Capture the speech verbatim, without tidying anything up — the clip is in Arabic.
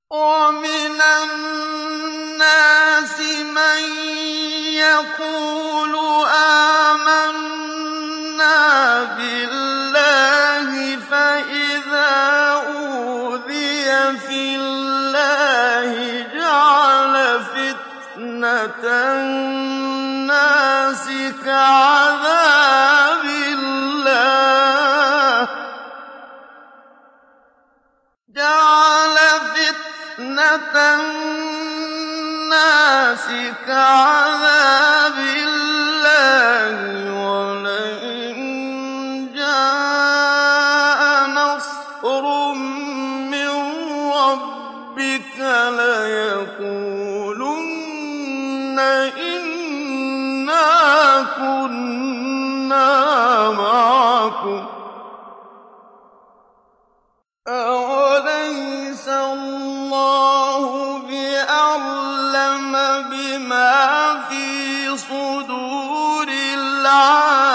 وَمِنَ النَّاسِ مَن يَقُولُ آمَنَّا بِاللَّهِ فَإِذَا أُوذِيَ فِي اللَّهِ جَعَلَ فِتْنَةَ النَّاسِ كَعَذَابِ اللَّهِ جَعَلَ فِتْنَةَ النَّاسِ كَعَذَابِ اللَّهِ وَلَئِن جَاءَ نَصْرٌ مِّن رَّبِّكَ لَيَقُولُنَّ إِنَّا كُنَّا مَعَكُمْ ۚ أَوَلَيْسَ اللَّهُ بِأَعْلَمَ بِمَا فِي صُدُورِ الْعَالَمِينَ